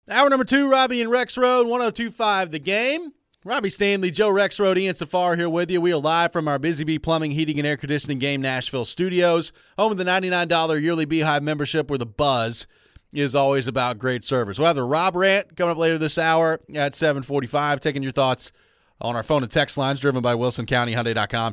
Hour number 2, Robbie and Rex Road, 102.5 The Game. Robbie Stanley, Joe Rexrode, Ian Safar here with you. We are live from our Busy Bee Plumbing, Heating, and Air Conditioning Game Nashville studios, home of the $99 yearly Beehive membership where the buzz is always about great service. We'll have the Rob Rant coming up later this hour at 7:45, taking your thoughts on our phone and text lines driven by WilsonCountyHyundai.com,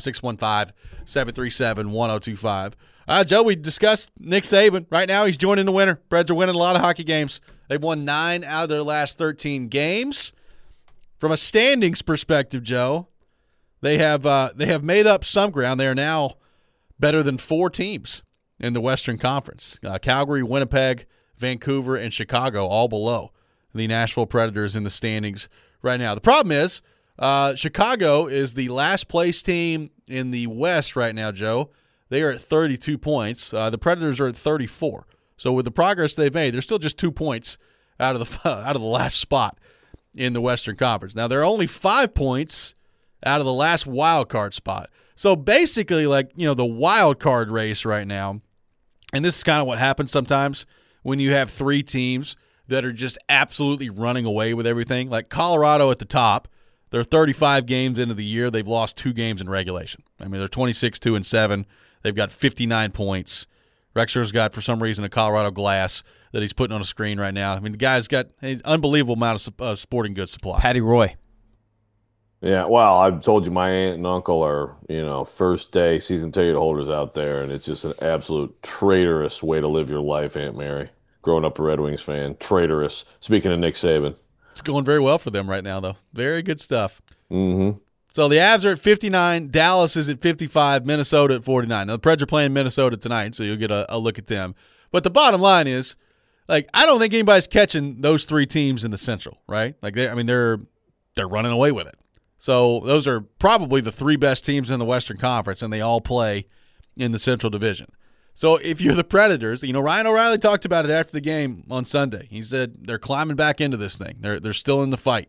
615-737-1025. Joe, we discussed Nick Saban. Right now he's joining the winner. Preds are winning a lot of hockey games. They've won 9 out of their last 13 games. From a standings perspective, Joe, they have made up some ground. They are now better than 4 teams in the Western Conference. Calgary, Winnipeg, Vancouver, and Chicago all below the Nashville Predators in the standings right now. The problem is Chicago is the last place team in the West right now, Joe. They are at 32 points. The Predators are at 34. So with the progress they've made, they're still just 2 points out of the last spot in the Western Conference. Now, they're only 5 points out of the last wild card spot. So basically, the wild card race right now, and this is kind of what happens sometimes when you have 3 teams that are just absolutely running away with everything. Like Colorado at the top, they're 35 games into the year. They've lost 2 games in regulation. I mean, they're 26-2-7. They've got 59 points. Rexer's got, for some reason, a Colorado glass that he's putting on a screen right now. I mean, the guy's got an unbelievable amount of sporting goods supply. Patty Roy. Yeah, well, I've told you my aunt and uncle are, first-day season ticket holders out there, and it's just an absolute traitorous way to live your life, Aunt Mary. Growing up a Red Wings fan. Traitorous. Speaking of Nick Saban. It's going very well for them right now, though. Very good stuff. Mm-hmm. So the Avs are at 59, Dallas is at 55, Minnesota at 49. Now, the Preds are playing Minnesota tonight, so you'll get a look at them. But the bottom line is, I don't think anybody's catching those 3 teams in the Central, right? They're running away with it. So those are probably the 3 best teams in the Western Conference, and they all play in the Central Division. So if you're the Predators, Ryan O'Reilly talked about it after the game on Sunday. He said they're climbing back into this thing. They're still in the fight.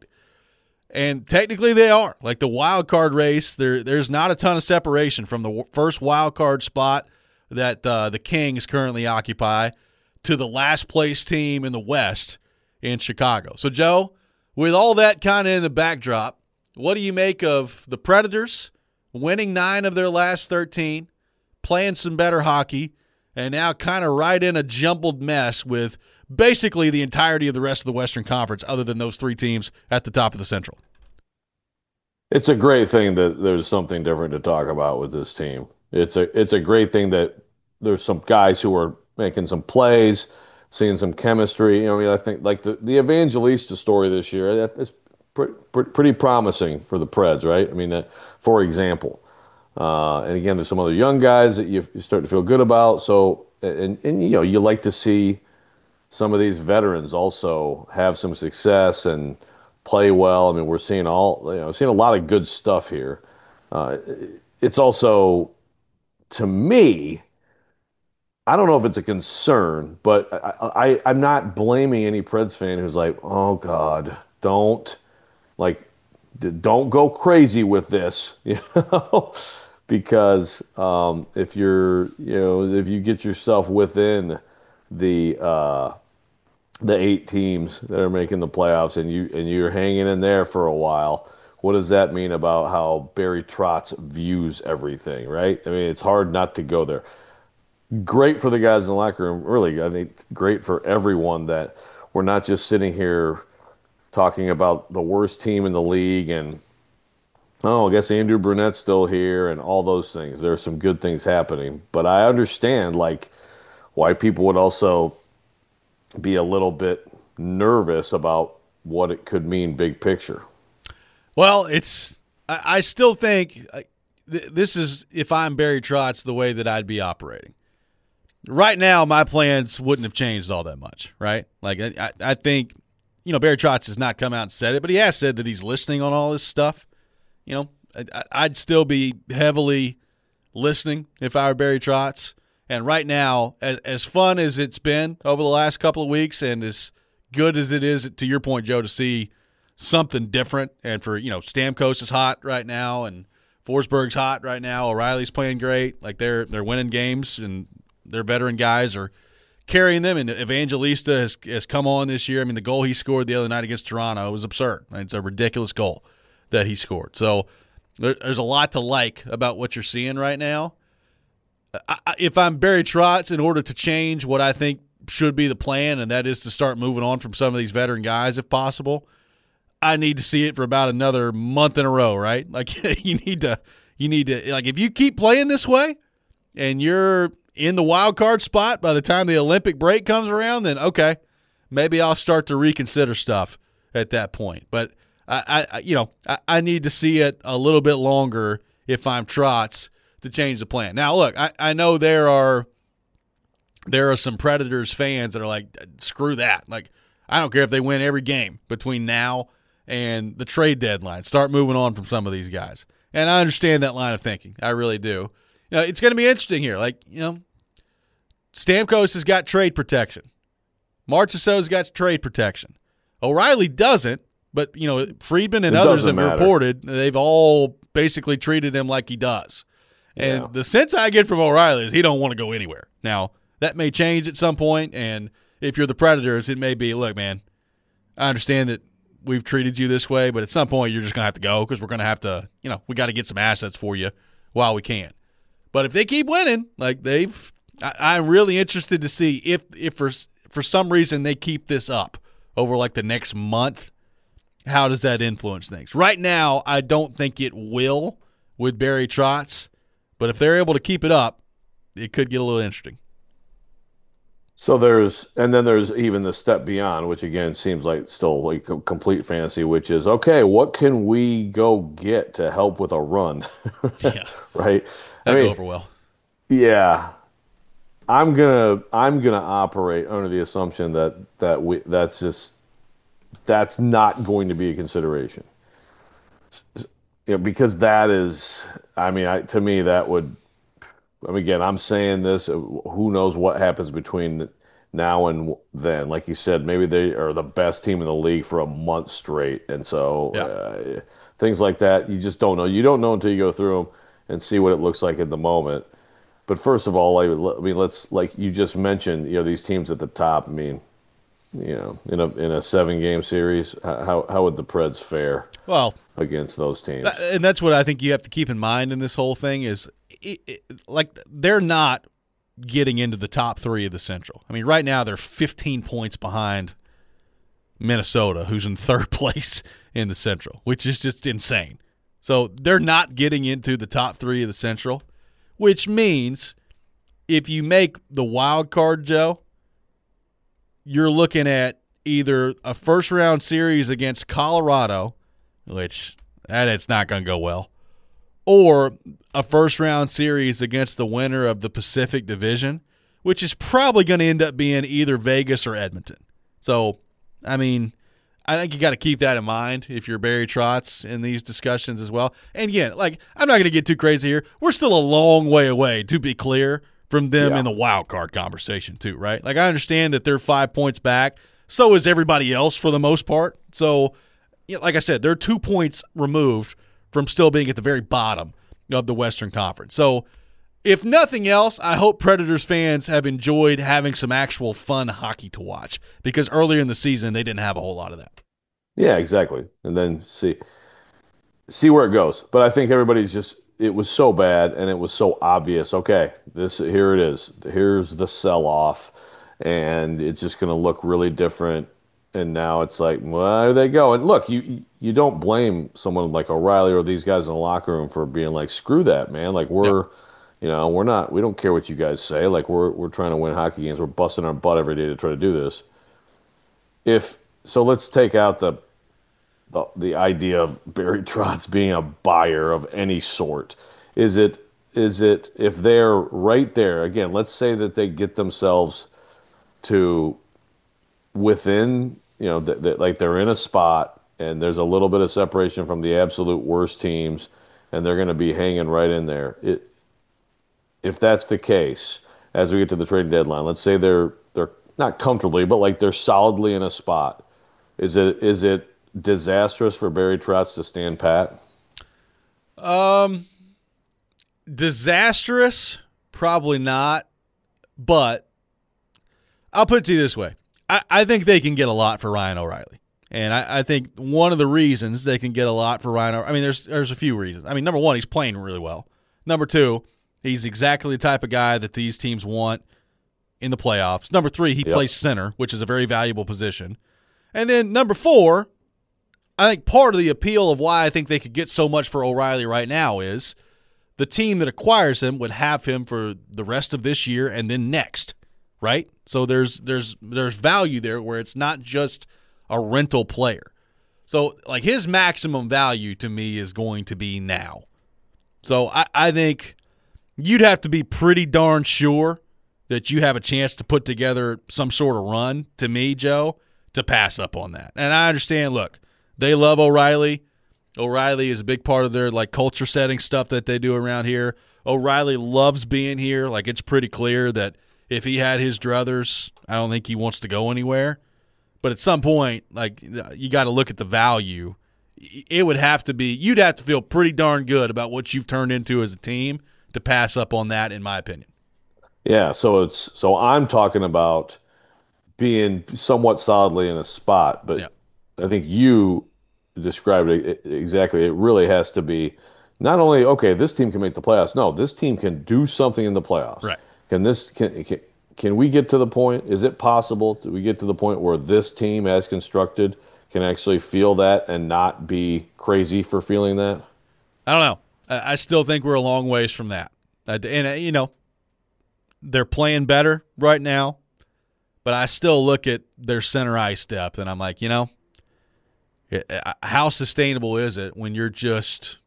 And technically they are. Like the wild card race, there's not a ton of separation from the first wild card spot that the Kings currently occupy to the last place team in the West in Chicago. So, Joe, with all that kind of in the backdrop, what do you make of the Predators winning 9 of their last 13, playing some better hockey, and now kind of right in a jumbled mess with basically the entirety of the rest of the Western Conference other than those 3 teams at the top of the Central? It's a great thing that there's something different to talk about with this team. It's a great thing that there's some guys who are making some plays, seeing some chemistry. I think like the Evangelista story this year, that is pretty promising for the Preds, right? For example. And again, there's some other young guys that you start to feel good about. So, and you like to see some of these veterans also have some success and play well. We're seeing seeing a lot of good stuff here. It's also, to me, I don't know if it's a concern, but I'm not blaming any Preds fan who's like, oh God, don't go crazy with this, because if you get yourself within the 8 teams that are making the playoffs and you're hanging in there for a while, what does that mean about how Barry Trotz views everything, right? It's hard not to go there. Great for the guys in the locker room, really. It's great for everyone that we're not just sitting here talking about the worst team in the league and, I guess Andrew Brunett's still here and all those things. There are some good things happening. But I understand, why people would also be a little bit nervous about what it could mean big picture. Well, I still think this is, if I'm Barry Trotz, the way that I'd be operating. Right now, my plans wouldn't have changed all that much, right? I think, Barry Trotz has not come out and said it, but he has said that he's listening on all this stuff. I'd still be heavily listening if I were Barry Trotz. And right now, as fun as it's been over the last couple of weeks and as good as it is, to your point, Joe, to see something different, and for, Stamkos is hot right now and Forsberg's hot right now. O'Reilly's playing great. They're winning games, and their veteran guys are carrying them, and Evangelista has come on this year. I mean, the goal he scored the other night against Toronto was absurd. It's a ridiculous goal that he scored. So there's a lot to like about what you're seeing right now. If I'm Barry Trotz, in order to change what I think should be the plan, and that is to start moving on from some of these veteran guys if possible, I need to see it for about another month in a row, right? Like you need to like, if you keep playing this way and you're in the wild card spot by the time the Olympic break comes around, then okay, maybe I'll start to reconsider stuff at that point. But I need to see it a little bit longer if I'm Trotz to change the plan. Now, look, I know there are some Predators fans that are like, screw that. Like, I don't care if they win every game between now and the trade deadline. Start moving on from some of these guys. And I understand that line of thinking. I really do. It's going to be interesting here. Like, Stamkos has got trade protection. Marchessault's got trade protection. O'Reilly doesn't, but, Friedman and others have reported they've all basically treated him like he does. And the sense I get from O'Reilly is he don't want to go anywhere. Now, that may change at some point, and if you're the Predators, it may be, look, man, I understand that we've treated you this way, but at some point you're just going to have to go because we're going to have to, we got to get some assets for you while we can. But if they keep winning, like I'm really interested to see if for some reason they keep this up over like the next month, how does that influence things? Right now, I don't think it will with Barry Trotz, but if they're able to keep it up, it could get a little interesting. So there's even the step beyond, which again seems like still like a complete fantasy, which is, okay, what can we go get to help with a run? Yeah. Right? That'd go over well. Yeah. I'm gonna operate under the assumption that's not going to be a consideration. Because that is, to me, that would, again, I'm saying this, who knows what happens between now and then. Like you said, maybe they are the best team in the league for a month straight. And so things like that, you just don't know. You don't know until you go through them and see what it looks like at the moment. But first of all, let's, like you just mentioned, these teams at the top, in a 7-game series, how would the Preds fare against those teams? And that's what I think you have to keep in mind in this whole thing is, like, they're not getting into the top 3 of the Central. Right now they're 15 points behind Minnesota, who's in 3rd place in the Central, which is just insane. So they're not getting into the top 3 of the Central, which means if you make the wild card, Joe, you're looking at either a first-round series against Colorado, which it's not going to go well, or a first-round series against the winner of the Pacific Division, which is probably going to end up being either Vegas or Edmonton. So, I think you got to keep that in mind if you're Barry Trotz in these discussions as well. And again, like, I'm not going to get too crazy here. We're still a long way away, to be clear, from them in the wild card conversation too, right? Like, I understand that they're 5 points back. So is everybody else for the most part. So, like I said, they're 2 points removed from still being at the very bottom of the Western Conference. So, if nothing else, I hope Predators fans have enjoyed having some actual fun hockey to watch, because earlier in the season they didn't have a whole lot of that. Yeah, exactly. And then see where it goes. But I think it was so bad and it was so obvious. Okay, here it is. Here's the sell-off, and it's just going to look really different. And now it's like, well, there they go. And look, you don't blame someone like O'Reilly or these guys in the locker room for being like, screw that, man. Like, we don't care what you guys say. Like, we're trying to win hockey games. We're busting our butt every day to try to do this. So let's take out the idea of Barry Trotz being a buyer of any sort. Is it if they're right there again? Let's say that they get themselves to within, like they're in a spot and there's a little bit of separation from the absolute worst teams, and they're going to be hanging right in there. If that's the case, as we get to the trading deadline, let's say they're not comfortably, but like they're solidly in a spot. Is it disastrous for Barry Trotz to stand pat? Disastrous, probably not, but I'll put it to you this way. I think they can get a lot for Ryan O'Reilly. And I think one of the reasons they can get a lot for Ryan O'Reilly, I mean, there's a few reasons. I mean, number one, he's playing really well. Number two, he's exactly the type of guy that these teams want in the playoffs. Number three, he plays center, which is a very valuable position. And then number four, I think part of the appeal of why I think they could get so much for O'Reilly right now is the team that acquires him would have him for the rest of this year and then next, right? So there's value there where it's not just a rental player. So, like, his maximum value to me is going to be now. So I think you'd have to be pretty darn sure that you have a chance to put together some sort of run, to me, Joe, to pass up on that. And I understand, look, they love O'Reilly. O'Reilly is a big part of their, like, culture setting stuff that they do around here. O'Reilly loves being here. Like, it's pretty clear that if he had his druthers, I don't think he wants to go anywhere. But at some point, like, you got to look at the value. It would have to be – you'd have to feel pretty darn good about what you've turned into as a team to pass up on that, in my opinion. Yeah, so I'm talking about being somewhat solidly in a spot, but I think you described it exactly. It really has to be not only, okay, this team can make the playoffs. No, this team can do something in the playoffs. Right. Can we get to the point? Is it possible that we get to the point where this team, as constructed, can actually feel that and not be crazy for feeling that? I don't know. I still think we're a long ways from that. And, you know, they're playing better right now, but I still look at their center ice depth, and I'm like, you know, how sustainable is it when you're just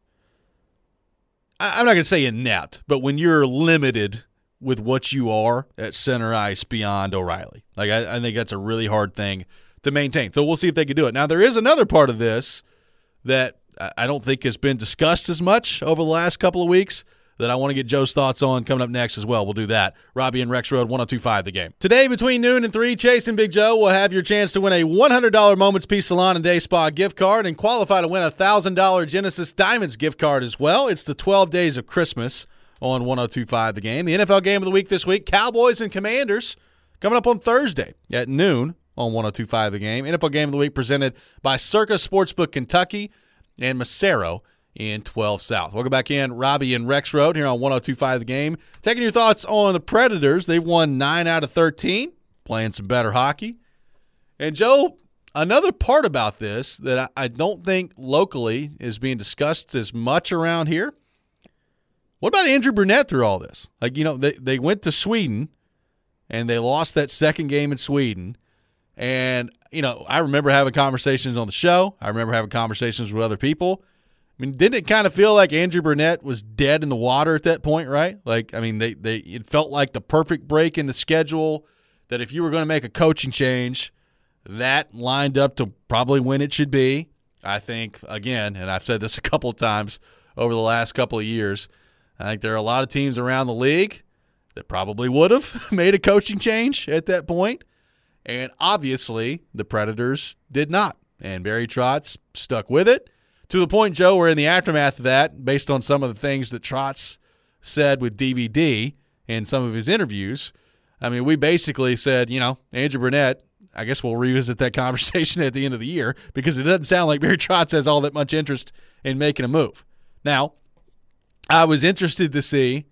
– I'm not going to say inept, but when you're limited – with what you are at center ice beyond O'Reilly. Like, I think that's a really hard thing to maintain. So we'll see if they can do it. Now, there is another part of this that I don't think has been discussed as much over the last couple of weeks that I want to get Joe's thoughts on coming up next as well. We'll do that. Robbie and Rex Road, 102.5 The Game. Today, between noon and 3, Chase and Big Joe will have your chance to win a $100 Moments Peace Salon and Day Spa gift card and qualify to win a $1,000 Genesis Diamonds gift card as well. It's the 12 Days of Christmas on 102.5 The Game. The NFL game of the week this week, Cowboys and Commanders, coming up on Thursday at noon on 102.5 The Game. NFL game of the week presented by Circa Sportsbook Kentucky and Macero in 12 South. Welcome back in, Robbie and Rex Road here on 102.5 The Game. Taking your thoughts on the Predators. They've won 9 out of 13, playing some better hockey. And, Joe, another part about this that I don't think locally is being discussed as much around here. What about Andrew Brunette through all this? Like, you know, they went to Sweden, and they lost that second game in Sweden. And, you know, I remember having conversations on the show. I remember having conversations with other people. I mean, didn't it kind of feel like Andrew Brunette was dead in the water at that point, right? Like, I mean, it felt like the perfect break in the schedule that if you were going to make a coaching change, that lined up to probably when it should be. I think, again, and I've said this a couple of times over the last couple of years, I think there are a lot of teams around the league that probably would have made a coaching change at that point. And obviously, the Predators did not. And Barry Trotz stuck with it to the point, Joe, where in the aftermath of that, based on some of the things that Trotz said with DVD and some of his interviews, I mean, we basically said, you know, Andrew Brunette, I guess we'll revisit that conversation at the end of the year because it doesn't sound like Barry Trotz has all that much interest in making a move. Now, I was interested to see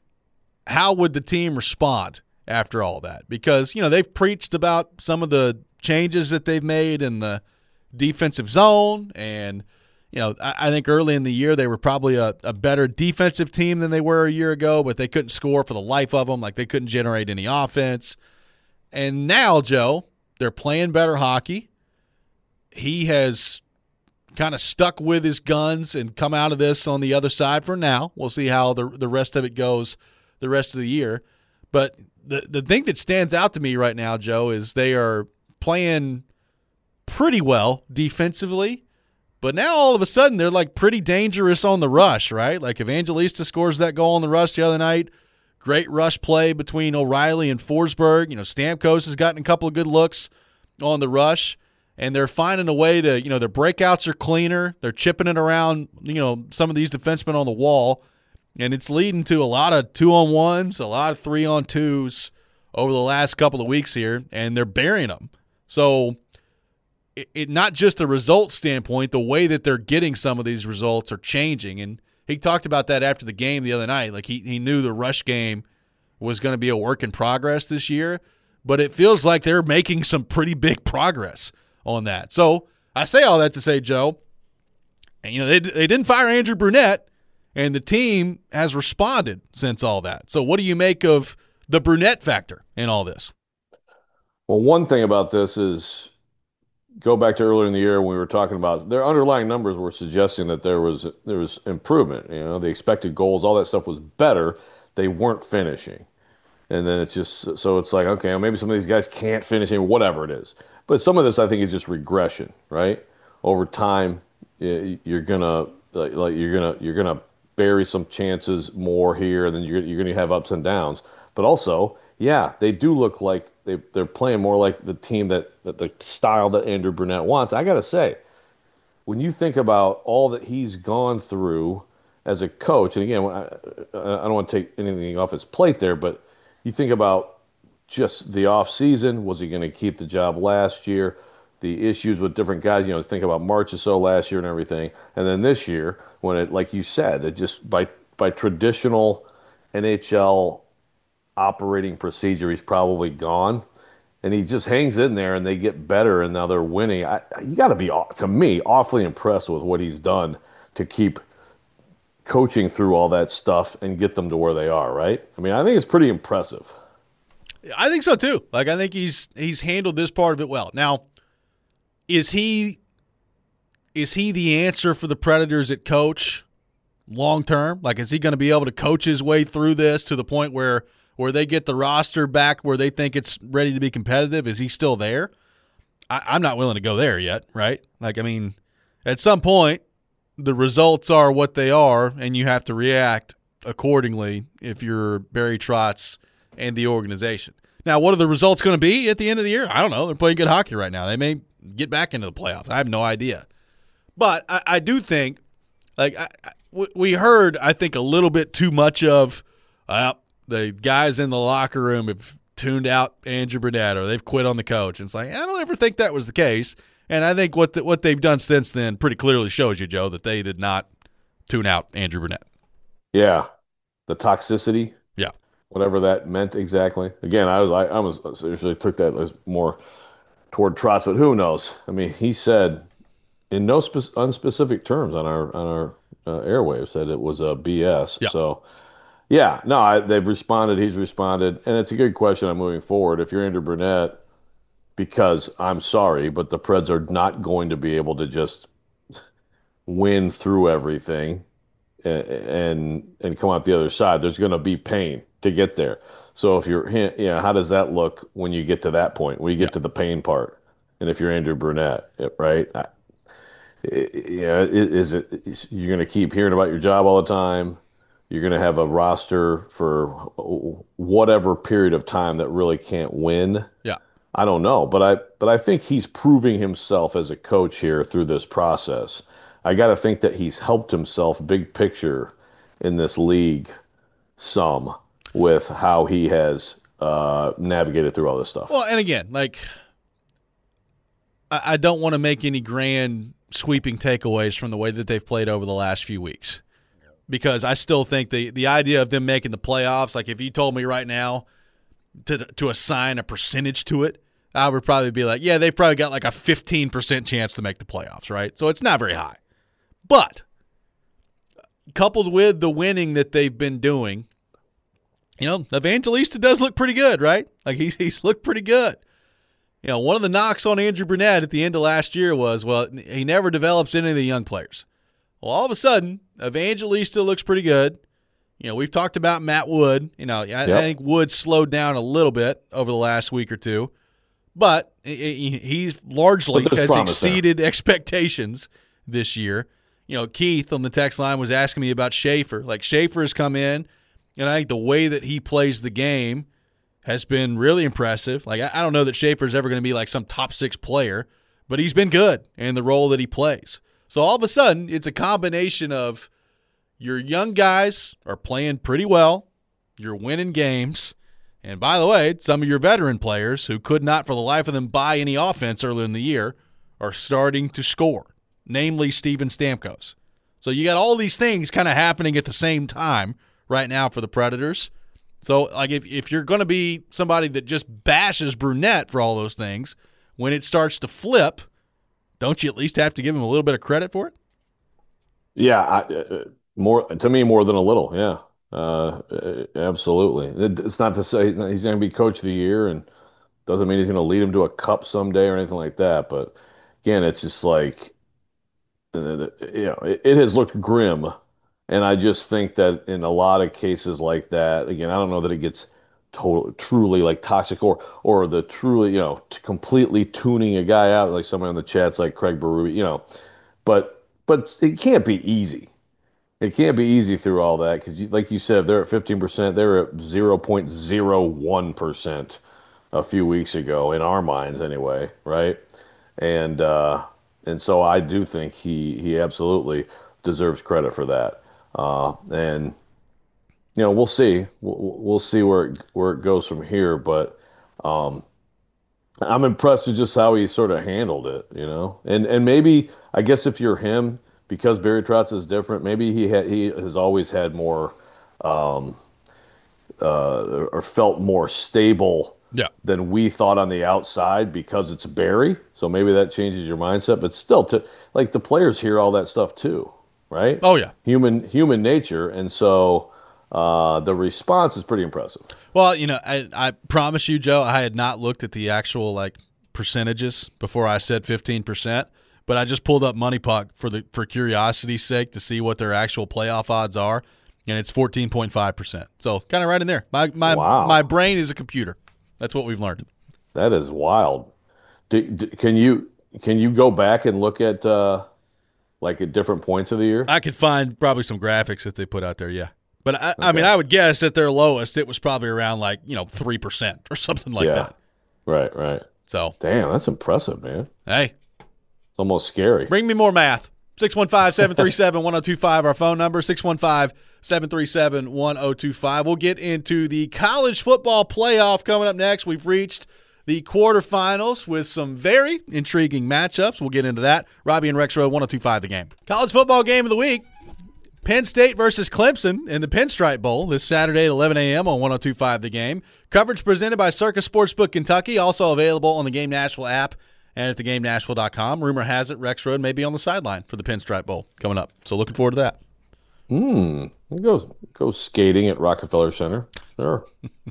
how would the team respond after all that because, you know, they've preached about some of the changes that they've made in the defensive zone and, you know, I think early in the year they were probably a better defensive team than they were a year ago, but they couldn't score for the life of them. Like they couldn't generate any offense. And now, Joe, they're playing better hockey. He has kind of stuck with his guns and come out of this on the other side for now. We'll see how the rest of it goes the rest of the year. But the thing that stands out to me right now, Joe, is they are playing pretty well defensively, but now all of a sudden they're like pretty dangerous on the rush, right? Like Evangelista scores that goal on the rush the other night, great rush play between O'Reilly and Forsberg. You know, Stamkos has gotten a couple of good looks on the rush. And they're finding a way to, you know, their breakouts are cleaner. They're chipping it around, you know, some of these defensemen on the wall. And it's leading to a lot of 2-on-1s, a lot of 3-on-2s over the last couple of weeks here, and they're burying them. So it not just a results standpoint, the way that they're getting some of these results are changing. And he talked about that after the game the other night. Like he knew the rush game was going to be a work in progress this year, but it feels like they're making some pretty big progress on that. So I say all that to say, Joe, and they didn't fire Andrew Brunette, and the team has responded since all that. So what do you make of the Brunette factor in all this? Well, one thing about this is go back to earlier in the year when we were talking about their underlying numbers were suggesting that there was improvement. The expected goals, all that stuff was better. They weren't finishing. And then it's just so it's like, okay, well, maybe some of these guys can't finish or whatever it is. But some of this I think is just regression, right? Over time, you're gonna you're gonna bury some chances more here, and then you're gonna have ups and downs. But also, yeah, they do look like they're playing more like the team that the style that Andrew Brunette wants. I gotta say, when you think about all that he's gone through as a coach, and again, I don't want to take anything off his plate there, but you think about just the off season. Was he going to keep the job last year? The issues with different guys, think about Marchessault last year and everything. And then this year, when it, like you said, it just by traditional NHL operating procedure, he's probably gone. And he just hangs in there and they get better and now they're winning. You got to be, to me, awfully impressed with what he's done to keep coaching through all that stuff and get them to where they are, right? I mean, I think it's pretty impressive. I think so too. Like, I think he's handled this part of it well. Now, is he the answer for the Predators at coach long term? Like, is he going to be able to coach his way through this to the point where they get the roster back where they think it's ready to be competitive? Is he still there? I'm not willing to go there yet, right? Like, I mean, at some point, the results are what they are, and you have to react accordingly if you're Barry Trotz and the organization. Now, what are the results going to be at the end of the year? I don't know. They're playing good hockey right now. They may get back into the playoffs. I have no idea. But I do think, like, we heard, I think, a little bit too much of the guys in the locker room have tuned out Andrew Brunette or they've quit on the coach. And it's like, I don't ever think that was the case. And I think what they've done since then pretty clearly shows you, Joe, that they did not tune out Andrew Brunette. Yeah. The toxicity. Yeah. Whatever that meant exactly. Again, I was seriously took that as more toward Trotz, but who knows? I mean, he said in no unspecific terms on our airwaves that it was a BS. Yeah. So, yeah, no, they've responded. He's responded, and it's a good question on moving forward. If you're Andrew Brunette, because I'm sorry, but the Preds are not going to be able to just win through everything and come out the other side. There's going to be pain to get there. So if you're, how does that look when you get to that point, when you get to the pain part? And if you're Andrew Brunette, right? You're going to keep hearing about your job all the time. You're going to have a roster for whatever period of time that really can't win. Yeah. I don't know, but I think he's proving himself as a coach here through this process. I got to think that he's helped himself big picture in this league some with how he has navigated through all this stuff. Well, and again, like, I don't want to make any grand sweeping takeaways from the way that they've played over the last few weeks, because I still think the idea of them making the playoffs, like if you told me right now to assign a percentage to it, I would probably be like, yeah, they've probably got like a 15% chance to make the playoffs, right? So it's not very high. But coupled with the winning that they've been doing, Evangelista does look pretty good, right? Like he's looked pretty good. One of the knocks on Andrew Brunette at the end of last year was, well, he never develops any of the young players. Well, all of a sudden, Evangelista looks pretty good. We've talked about Matt Wood. I think Wood slowed down a little bit over the last week or two, but he's largely has exceeded expectations this year. Keith on the text line was asking me about Schaefer. Like, Schaefer has come in, and I think the way that he plays the game has been really impressive. Like, I don't know that Schaefer's ever going to be like some top 6 player, but he's been good in the role that he plays. So all of a sudden, it's a combination of your young guys are playing pretty well, you're winning games, And by the way, some of your veteran players who could not for the life of them buy any offense earlier in the year are starting to score, namely Steven Stamkos. So you got all these things kind of happening at the same time right now for the Predators. So like if you're going to be somebody that just bashes Brunette for all those things, when it starts to flip, don't you at least have to give him a little bit of credit for it? Yeah, more to me more than a little. Yeah, absolutely. It's not to say he's going to be coach of the year, and doesn't mean he's going to lead him to a cup someday or anything like that. But again, it's just like it has looked grim, and I just think that in a lot of cases like that, again, I don't know that it gets truly like toxic or the truly completely tuning a guy out like someone in the chats like Craig Berube, but it can't be easy. It can't be easy through all that because, like you said, they're at 15%. They're at 0.01% a few weeks ago in our minds, anyway, right? And and so I do think he absolutely deserves credit for that. And we'll see. We'll see where it goes from here. But I'm impressed with just how he sort of handled it, And maybe I guess if you're him, because Barry Trotz is different, maybe he has always had more or felt more stable Yeah. than we thought on the outside because it's Barry. So maybe that changes your mindset. But still, to like the players hear all that stuff too, right? Oh, yeah. Human nature, and so the response is pretty impressive. Well, I promise you, Joe, I had not looked at the actual like percentages before I said 15%, but I just pulled up Money Puck for curiosity's sake to see what their actual playoff odds are, and it's 14.5%. So kind of right in there. Wow. My brain is a computer. That's what we've learned. That is wild. Can you go back and look at like at different points of the year? I could find probably some graphics that they put out there, yeah. But I mean, I would guess at their lowest, it was probably around 3% or something like that. Right. So, damn, that's impressive, man. Hey, it's almost scary. Bring me more math. 615-737-1025, our phone number, 615-737-1025. We'll get into the college football playoff coming up next. We've reached the quarterfinals with some very intriguing matchups. We'll get into that. Robbie and Rexroad, 1025 the game. College football game of the week. Penn State versus Clemson in the Pinstripe Bowl this Saturday at 11 a.m. on 1025 the game. Coverage presented by Circus Sportsbook Kentucky, also available on the Game Nashville app and at theGameNashville.com. Rumor has it Rex Road may be on the sideline for the Pinstripe Bowl coming up. So looking forward to that. Go skating at Rockefeller Center. Sure.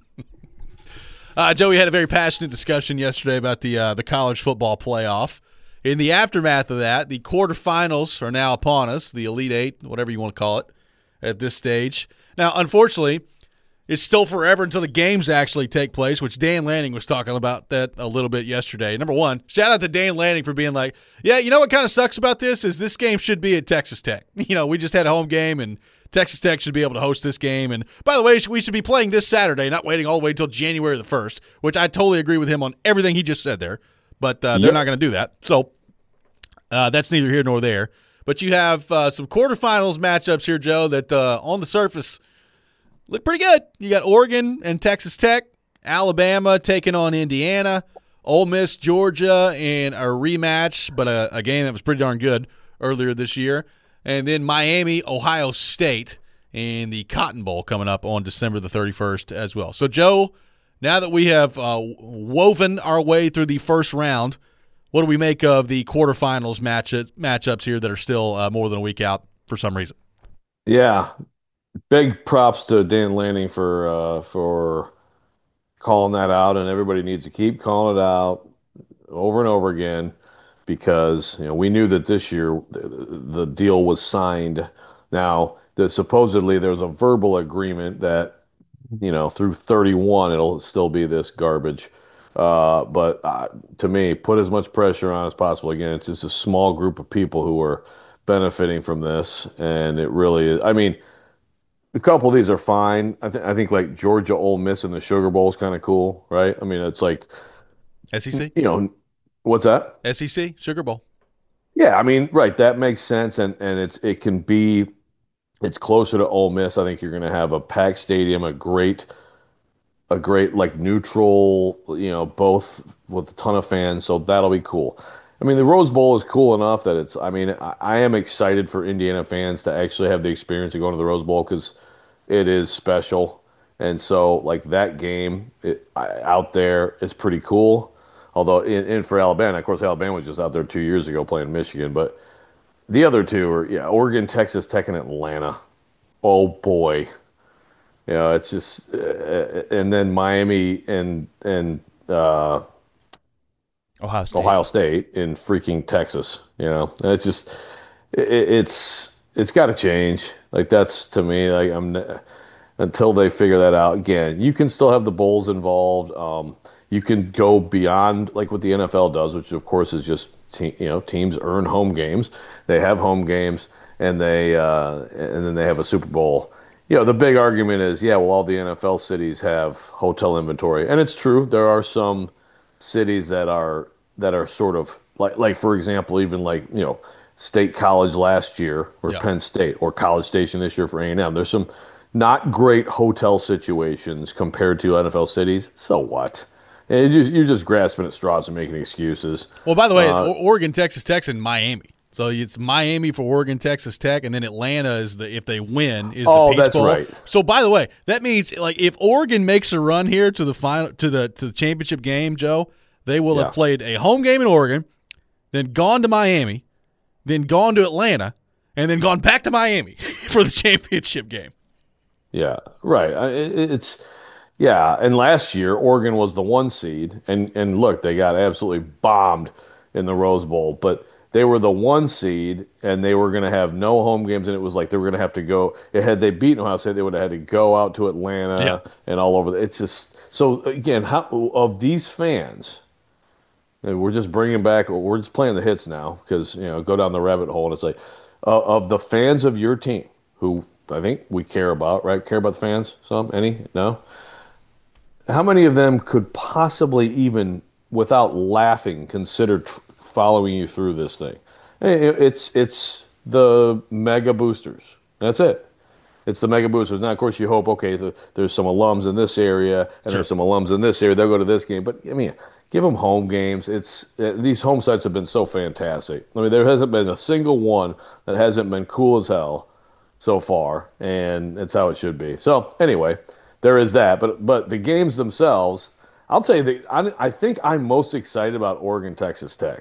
Joey had a very passionate discussion yesterday about the college football playoff. In the aftermath of that, the quarterfinals are now upon us, the Elite Eight, whatever you want to call it, at this stage. Now, unfortunately, it's still forever until the games actually take place, which Dan Lanning was talking about that a little bit yesterday. Number one, shout out to Dan Lanning for being like, yeah, you know what kind of sucks about this is this game should be at Texas Tech. We just had a home game, and Texas Tech should be able to host this game. And by the way, we should be playing this Saturday, not waiting all the way until January the 1st, which I totally agree with him on everything he just said there. But they're not going to do that. So that's neither here nor there. But you have some quarterfinals matchups here, Joe, that on the surface look pretty good. You got Oregon and Texas Tech, Alabama taking on Indiana, Ole Miss, Georgia in a rematch, but a game that was pretty darn good earlier this year. And then Miami, Ohio State in the Cotton Bowl coming up on December the 31st as well. So, Joe, now that we have woven our way through the first round, what do we make of the quarterfinals matchups here that are still more than a week out for some reason? Yeah. Big props to Dan Lanning for calling that out, and everybody needs to keep calling it out over and over again because we knew that this year the deal was signed. Now, supposedly there's a verbal agreement that through 31 it'll still be this garbage. But to me, put as much pressure on as possible. Again, it's just a small group of people who are benefiting from this, and it really is. I mean, a couple of these are fine. I think like Georgia Ole Miss in the Sugar Bowl is kind of cool, right? I mean, it's like SEC. What's that? SEC Sugar Bowl. Yeah, I mean, right. That makes sense, and it's closer to Ole Miss. I think you're going to have a packed stadium, a great a great like neutral, both with a ton of fans. So that'll be cool. I mean, the Rose Bowl is cool enough that it's. I mean, I am excited for Indiana fans to actually have the experience of going to the Rose Bowl because it is special. And so, like that game out there is pretty cool. Although, in for Alabama, of course, Alabama was just out there 2 years ago playing Michigan. But the other two are, yeah, Oregon, Texas Tech, and Atlanta. Oh boy, it's just, and then Miami and Ohio State. Ohio State in freaking Texas. And it's just, it's got to change. Like that's to me, like until they figure that out. Again, you can still have the bowls involved. You can go beyond like what the NFL does, which of course is just teams earn home games. They have home games, and then they have a Super Bowl. The big argument is, yeah, well, all the NFL cities have hotel inventory, and it's true. There are some cities that are sort of like for example, even like State College last year or Yeah. Penn State or College Station this year for A&M. There's some not great hotel situations compared to NFL cities. So what? You're just grasping at straws and making excuses. Well, by the way, Oregon, Texas Tech's in Miami. So it's Miami for Oregon, Texas Tech, and then Atlanta is if they win is the Peach that's Bowl. right. So by the way, that means like if Oregon makes a run here to the final to the championship game, Joe, they will have played a home game in Oregon, then gone to Miami, then gone to Atlanta, and then gone back to Miami for the championship game. Yeah, right. And last year Oregon was the 1 seed, and look, they got absolutely bombed in the Rose Bowl, but they were the 1 seed, and they were going to have no home games, and it was like they were going to have to go. Had they beaten Ohio State, they would have had to go out to Atlanta and all over. It's just so again, how of these fans. And we're just bringing back. We're just playing the hits now because go down the rabbit hole, and it's like of the fans of your team who I think we care about, right? Care about the fans? Some? Any? No? How many of them could possibly even, without laughing, consider following you through this thing? It's the mega boosters. That's it. It's the mega boosters. Now, of course, you hope, okay, there's some alums in this area, and there's some alums in this area. They'll go to this game. But, I mean, give them home games. These home sites have been so fantastic. I mean, there hasn't been a single one that hasn't been cool as hell so far, and it's how it should be. So, anyway, there is that. But the games themselves, I'll tell you, I think I'm most excited about Oregon, Texas Tech.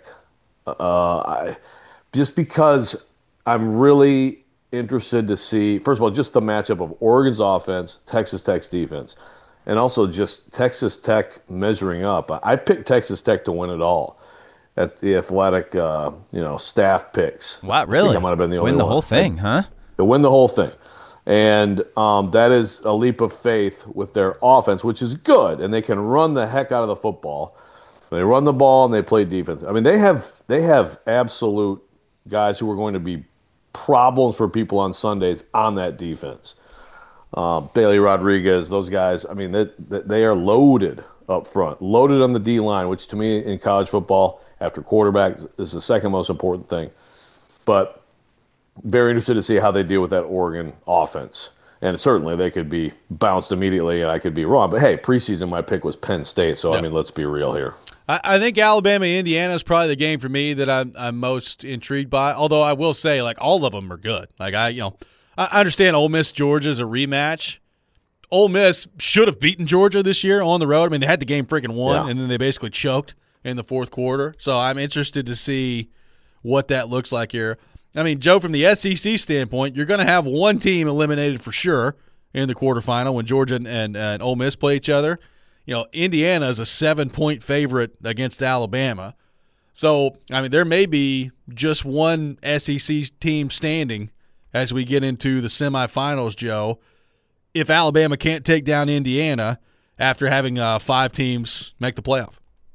Just because I'm really interested to see, first of all, just the matchup of Oregon's offense, Texas Tech's defense, and also just Texas Tech measuring up. I picked Texas Tech to win it all at the athletic, staff picks. Wow, I really? think I might have been the only Win the one. whole thing, huh? To win the whole thing. And that is a leap of faith with their offense, which is good, and they can run the heck out of the football. They run the ball and they play defense. I mean, they have absolute guys who are going to be problems for people on Sundays on that defense. Bailey Rodriguez, those guys. I mean, they are loaded up front, loaded on the D line, which to me in college football, after quarterback, is the second most important thing. But very interested to see how they deal with that Oregon offense. And certainly they could be bounced immediately, and I could be wrong. But hey, preseason my pick was Penn State, so I mean, let's be real here. I think Alabama, Indiana is probably the game for me that I'm most intrigued by. Although I will say, like, all of them are good. Like I understand Ole Miss Georgia is a rematch. Ole Miss should have beaten Georgia this year on the road. I mean, they had the game freaking won, and then they basically choked in the fourth quarter. So I'm interested to see what that looks like here. I mean, Joe, from the SEC standpoint, you're going to have one team eliminated for sure in the quarterfinal when Georgia and Ole Miss play each other. Indiana is a 7-point favorite against Alabama. So, I mean, there may be just one SEC team standing as we get into the semifinals, Joe, if Alabama can't take down Indiana after having 5 teams make the playoff.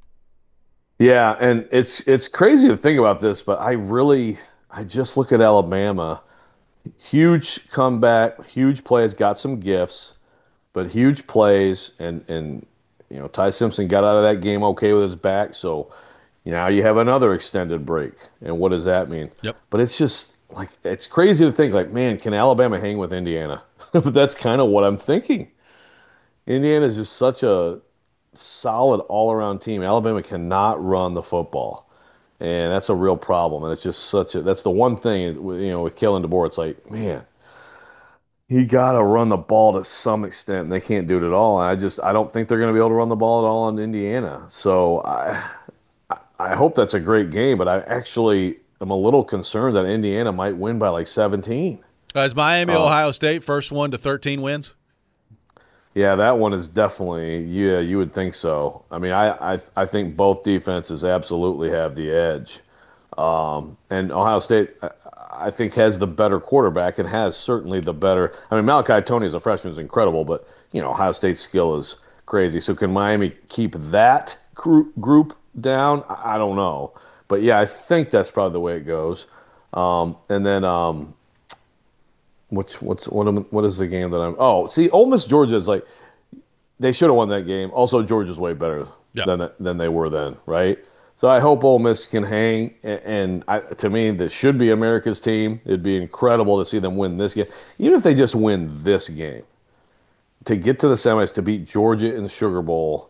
Yeah, and it's crazy to think about this, but I just look at Alabama. Huge comeback, huge plays, got some gifts, but huge plays, and Ty Simpson got out of that game okay with his back, so now you have another extended break. And what does that mean? Yep. But it's just like it's crazy to think like, man, can Alabama hang with Indiana? But that's kind of what I'm thinking. Indiana is just such a solid all-around team. Alabama cannot run the football, and that's a real problem. And it's just that's the one thing, with Kalen DeBoer. It's like, man, he got to run the ball to some extent, and they can't do it at all. And I don't think they're going to be able to run the ball at all in Indiana. So I hope that's a great game, but I actually am a little concerned that Indiana might win by like 17. Is Miami, Ohio State first one to 13 wins? Yeah, that one is definitely, yeah, you would think so. I mean, I think both defenses absolutely have the edge. And Ohio State, I think, has the better quarterback and has certainly the better. I mean, Malachi Tony as a freshman is incredible, but, Ohio State's skill is crazy. So can Miami keep that group down? I don't know. But, yeah, I think that's probably the way it goes. And then what is the game that I'm? Oh, see, Ole Miss Georgia is like they should have won that game. Also, Georgia's way better than they were then, right? So I hope Ole Miss can hang. And to me, this should be America's team. It'd be incredible to see them win this game, even if they just win this game. To get to the semis, to beat Georgia in the Sugar Bowl,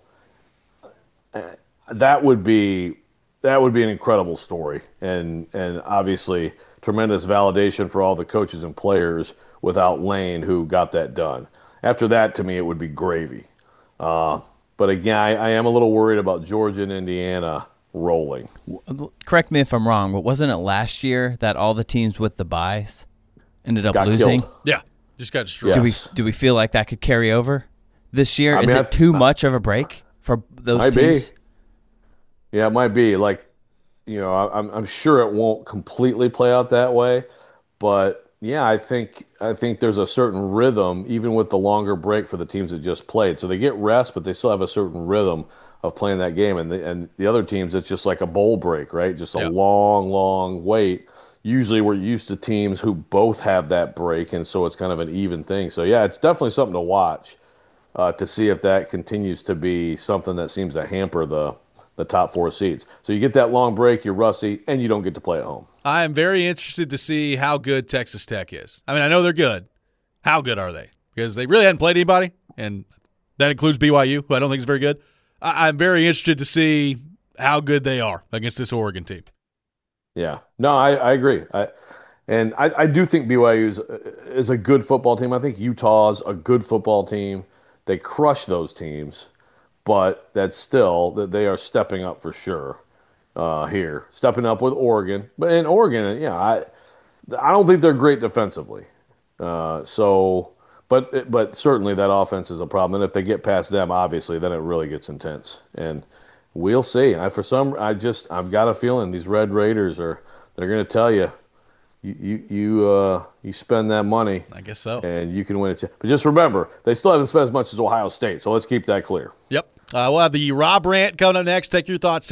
that would be an incredible story, and obviously tremendous validation for all the coaches and players without Lane who got that done. After that, to me, it would be gravy. But again, I am a little worried about Georgia and Indiana rolling. Correct me if I'm wrong, but wasn't it last year that all the teams with the byes ended up got losing? Killed. Yeah, just got destroyed. Yes. Do we feel like that could carry over this year? I Is mean, it too much of a break for those Might teams? be. Yeah, it might be. Like, I'm sure it won't completely play out that way, but yeah, I think there's a certain rhythm even with the longer break for the teams that just played. So they get rest, but they still have a certain rhythm of playing that game. And the other teams, it's just like a bowl break, right? Just a long wait. Usually we're used to teams who both have that break, and so it's kind of an even thing. So yeah, it's definitely something to watch to see if that continues to be something that seems to hamper the top four seeds. So you get that long break, you're rusty, and you don't get to play at home. I am very interested to see how good Texas Tech is. I mean, I know they're good. How good are they? Because they really hadn't played anybody, and that includes BYU, who I don't think is very good. I'm very interested to see how good they are against this Oregon team. Yeah. No, I agree. I do think BYU is a good football team. I think Utah's a good football team. They crush those teams. But that's still that they are stepping up for sure here, stepping up with Oregon. But in Oregon, yeah, I don't think they're great defensively. But certainly that offense is a problem. And if they get past them, obviously, then it really gets intense. And we'll see. I've got a feeling these Red Raiders they're going to tell you. You spend that money. I guess so. And you can win it. But just remember, they still haven't spent as much as Ohio State, so let's keep that clear. Yep. We'll have the Rob Rant coming up next. Take your thoughts,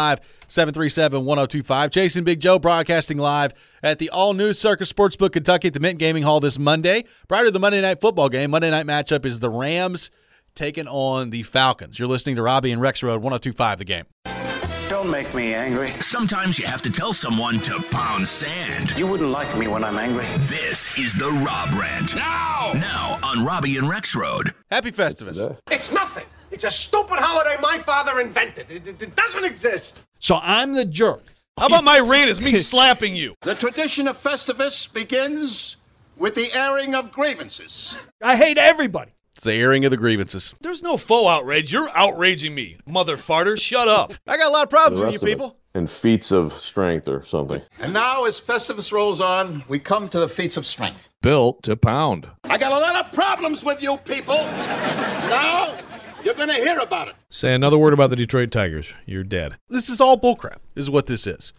615-737-1025. Jason Big Joe broadcasting live at the all-new Circus Sportsbook Kentucky at the Mint Gaming Hall this Monday. Prior to the Monday night football game, Monday night matchup is the Rams taking on the Falcons. You're listening to Robbie and Rex Road, 102.5 The Game. Don't make me angry. Sometimes you have to tell someone to pound sand. You wouldn't like me when I'm angry. This is the Rob Rant. Now on Robbie and Rex Road. Happy Festivus. It's nothing. It's a stupid holiday my father invented. It doesn't exist. So I'm the jerk. How about my rant is me slapping you? The tradition of Festivus begins with the airing of grievances. I hate everybody. It's the airing of the grievances. There's no faux outrage. You're outraging me, mother farter. Shut up. I got a lot of problems with you people. And feats of strength or something. And now, as Festivus rolls on, we come to the feats of strength. Built to pound. I got a lot of problems with you people. Now, you're going to hear about it. Say another word about the Detroit Tigers. You're dead. This is all bullcrap, is what this is.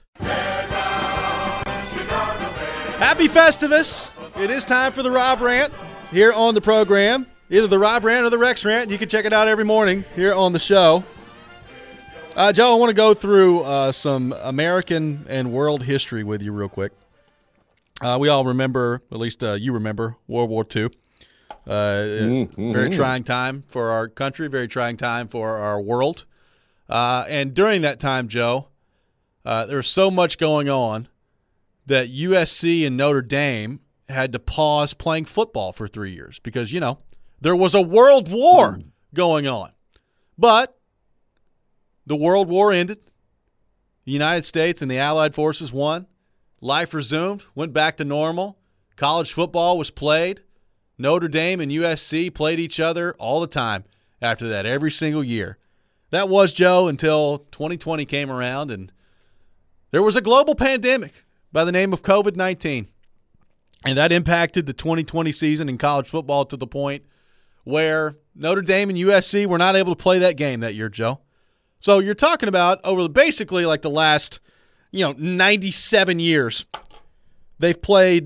Happy Festivus. It is time for the Rob Rant here on the program. Either the Rob Rant or the Rex Rant. You can check it out every morning here on the show. Joe, I want to go through some American and world history with you real quick. We all remember, at least you remember, World War II. Very trying time for our country, very trying time for our world. And during that time, Joe, there was so much going on that USC and Notre Dame had to pause playing football for 3 years because, There was a world war going on. But the world war ended. The United States and the Allied forces won. Life resumed, went back to normal. College football was played. Notre Dame and USC played each other all the time after that, every single year. That was, Joe, until 2020 came around and there was a global pandemic by the name of COVID-19. And that impacted the 2020 season in college football to the point where Notre Dame and USC were not able to play that game that year, Joe. So you're talking about over basically like the last, 97 years, they've played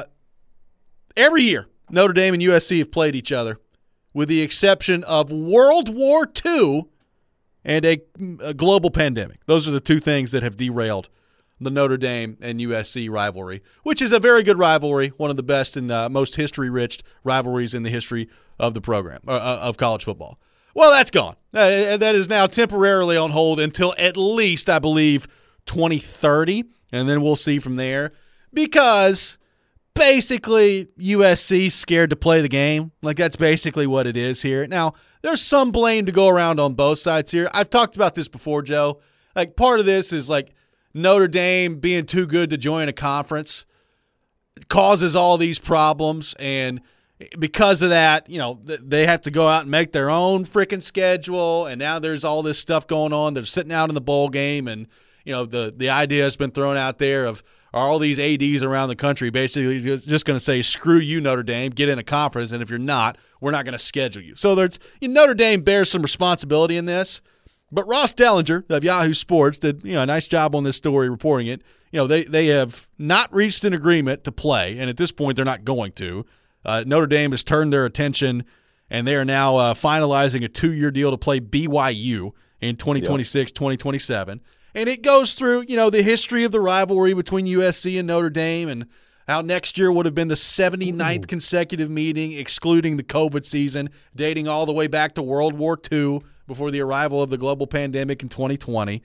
every year. Notre Dame and USC have played each other, with the exception of World War II and a global pandemic. Those are the two things that have derailed the Notre Dame and USC rivalry, which is a very good rivalry, one of the best and most history-rich rivalries in the history of the program, of college football. Well, that's gone. That is now temporarily on hold until at least, I believe, 2030, and then we'll see from there, because basically USC's scared to play the game. Like, that's basically what it is here. Now, there's some blame to go around on both sides here. I've talked about this before, Joe. Like, part of this is like Notre Dame being too good to join a conference causes all these problems, and because of that, they have to go out and make their own freaking schedule, and now there's all this stuff going on. They're sitting out in the bowl game, and the idea has been thrown out there of, are all these ADs around the country basically just going to say, screw you, Notre Dame, get in a conference, and if you're not, we're not going to schedule you. So Notre Dame bears some responsibility in this, but Ross Dellinger of Yahoo Sports did a nice job on this story reporting it. They have not reached an agreement to play, and at this point they're not going to. Notre Dame has turned their attention, and they are now finalizing a 2-year deal to play BYU in 2026, 2027. And it goes through, the history of the rivalry between USC and Notre Dame, and how next year would have been the 79th consecutive meeting, excluding the COVID season, dating all the way back to World War II before the arrival of the global pandemic in 2020.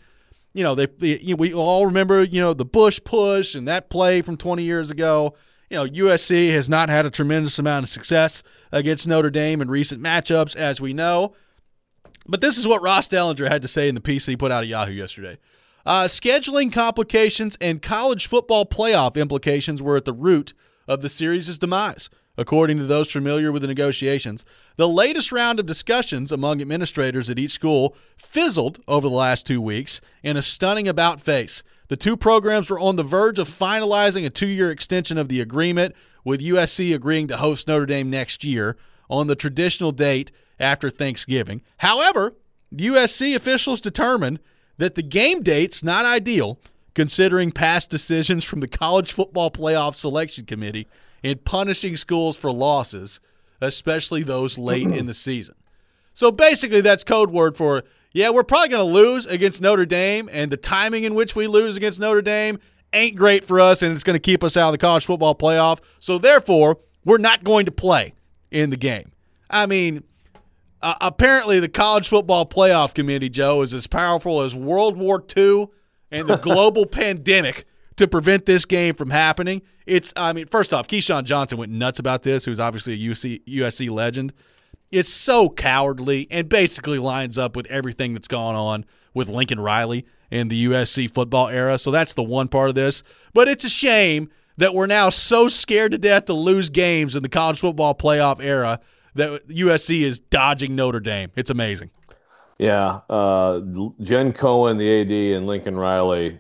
We all remember, the Bush push and that play from 20 years ago. USC has not had a tremendous amount of success against Notre Dame in recent matchups, as we know. But this is what Ross Dellinger had to say in the piece he put out at Yahoo yesterday. Scheduling complications and college football playoff implications were at the root of the series' demise, according to those familiar with the negotiations. The latest round of discussions among administrators at each school fizzled over the last 2 weeks in a stunning about-face. The two programs were on the verge of finalizing a 2-year extension of the agreement, with USC agreeing to host Notre Dame next year on the traditional date after Thanksgiving. However, USC officials determined that the game date's not ideal, considering past decisions from the College Football Playoff Selection Committee in punishing schools for losses, especially those late in the season. So basically that's code word for, we're probably going to lose against Notre Dame, and the timing in which we lose against Notre Dame ain't great for us, and it's going to keep us out of the College Football Playoff. So therefore, we're not going to play in the game. I mean, apparently the College Football Playoff Committee, Joe, is as powerful as World War II and the global pandemic to prevent this game from happening. First off, Keyshawn Johnson went nuts about this, who's obviously a USC legend. It's so cowardly and basically lines up with everything that's gone on with Lincoln Riley in the USC football era. So that's the one part of this. But it's a shame that we're now so scared to death to lose games in the college football playoff era that USC is dodging Notre Dame. It's amazing. Yeah. Jen Cohen, the AD, and Lincoln Riley,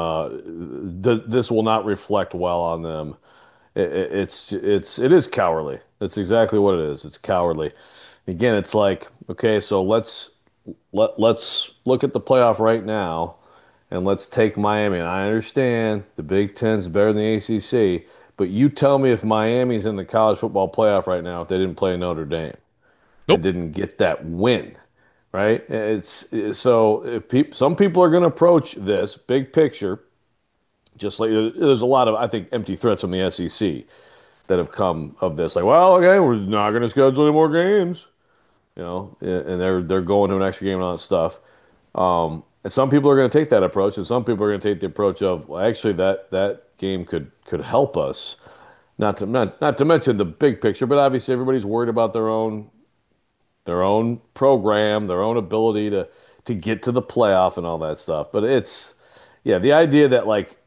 this will not reflect well on them. It is cowardly. That's exactly what it is. It's cowardly. Again, it's like, okay, so let's look at the playoff right now, and let's take Miami. And I understand the Big Ten's better than the ACC, but you tell me if Miami's in the college football playoff right now if they didn't play Notre Dame. They didn't get that win, right? Some people are going to approach this big picture just like there's a lot of, I think, empty threats from the SEC that have come of this. Like, well, okay, we're not going to schedule any more games, and they're going to an extra game and all that stuff. And some people are going to take that approach, and some people are going to take the approach of, well, actually, that game could help us. not to mention the big picture, but obviously everybody's worried about their own program, their own ability to get to the playoff and all that stuff. But the idea that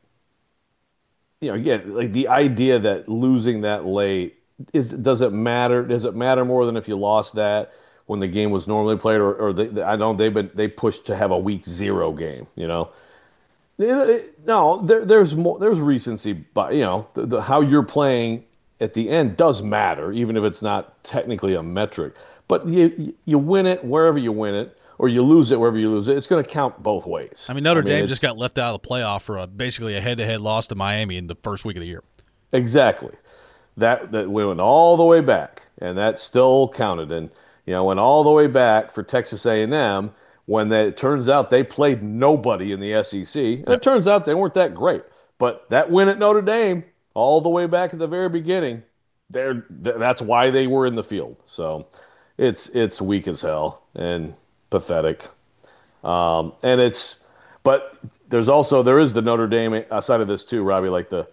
again, like the idea that losing that late does it matter? Does it matter more than if you lost that when the game was normally played, or I know they pushed to have a week 0 game, No, there's more. There's recency, but how you're playing at the end does matter, even if it's not technically a metric. But you win it wherever you win it, or you lose it wherever you lose it. It's going to count both ways. I mean, Notre Dame just got left out of the playoff for basically a head-to-head loss to Miami in the first week of the year. Exactly. That we went all the way back, and that still counted. And went all the way back for Texas A&M. When it turns out they played nobody in the SEC. And it turns out they weren't that great. But that win at Notre Dame, all the way back at the very beginning, that's why they were in the field. So it's weak as hell and pathetic. But there is the Notre Dame outside of this too, Robbie, like the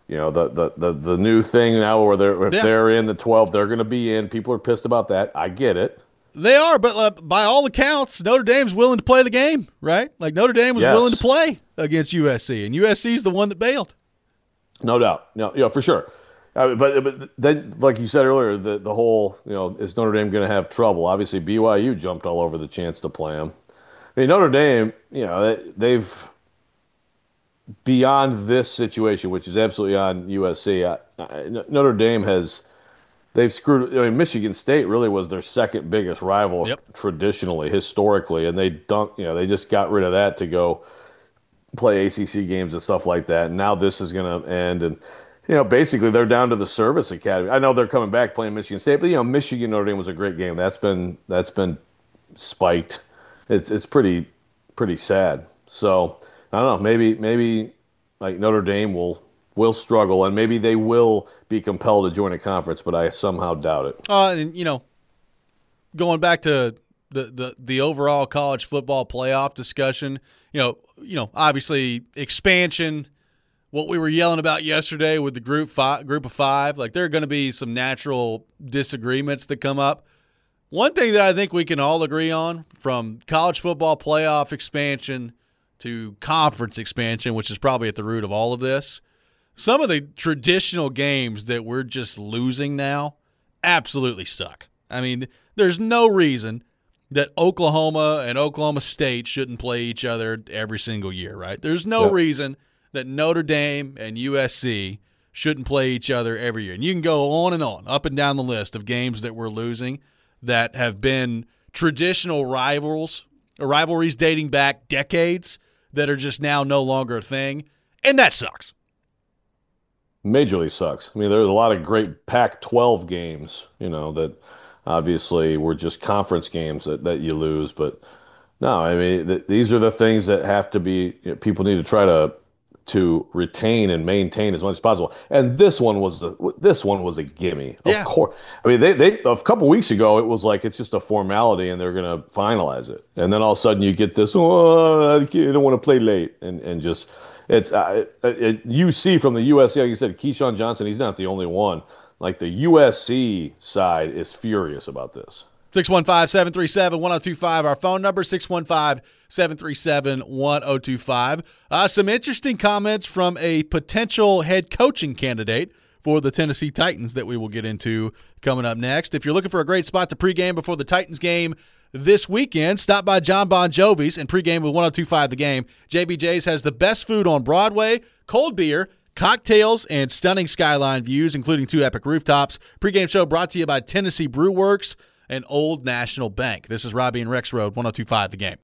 new thing now where they're in the 12, they're going to be in. People are pissed about that. I get it. They are, but by all accounts, Notre Dame's willing to play the game, right? Like Notre Dame was willing to play against USC, and USC's the one that bailed. No doubt. No, for sure. But then, like you said earlier, the whole, is Notre Dame going to have trouble? Obviously, BYU jumped all over the chance to play them. I mean, Notre Dame, they've, beyond this situation, which is absolutely on USC, Notre Dame they've screwed. I mean, Michigan State really was their second biggest rival traditionally, historically, and they just got rid of that to go play ACC games and stuff like that. And now this is going to end, and basically they're down to the service academy. I know they're coming back playing Michigan State, but Michigan Notre Dame was a great game. That's been spiked. It's pretty sad. So I don't know. Maybe like Notre Dame will struggle, and maybe they will be compelled to join a conference, but I somehow doubt it. And going back to the overall college football playoff discussion, obviously expansion, what we were yelling about yesterday with the group of five, like there are going to be some natural disagreements that come up. One thing that I think we can all agree on, from college football playoff expansion to conference expansion, which is probably at the root of all of this, some of the traditional games that we're just losing now absolutely suck. I mean, there's no reason that Oklahoma and Oklahoma State shouldn't play each other every single year, right? There's no reason that Notre Dame and USC shouldn't play each other every year. And you can go on, up and down the list of games that we're losing that have been traditional rivalries dating back decades that are just now no longer a thing, and that sucks. Majorly sucks. I mean, there's a lot of great Pac-12 games, that obviously were just conference games that you lose. But no, I mean, these are the things that have to be, people need to try to retain and maintain as much as possible. And this one was a gimme. Of course. I mean, they a couple weeks ago, it was like it's just a formality and they're going to finalize it. And then all of a sudden you get this, I don't want to play late, and just. You see from the USC, like you said, Keyshawn Johnson, he's not the only one. Like the USC side is furious about this. 615-737-1025, our phone number, 615-737-1025. Some interesting comments from a potential head coaching candidate for the Tennessee Titans that we will get into coming up next. If you're looking for a great spot to pregame before the Titans game this weekend, stop by John Bon Jovi's and pregame with 102.5 The Game. JBJ's has the best food on Broadway, cold beer, cocktails, and stunning skyline views, including 2 epic rooftops. Pregame show brought to you by Tennessee Brew Works and Old National Bank. This is Robbie and Rex Road, 102.5 The Game.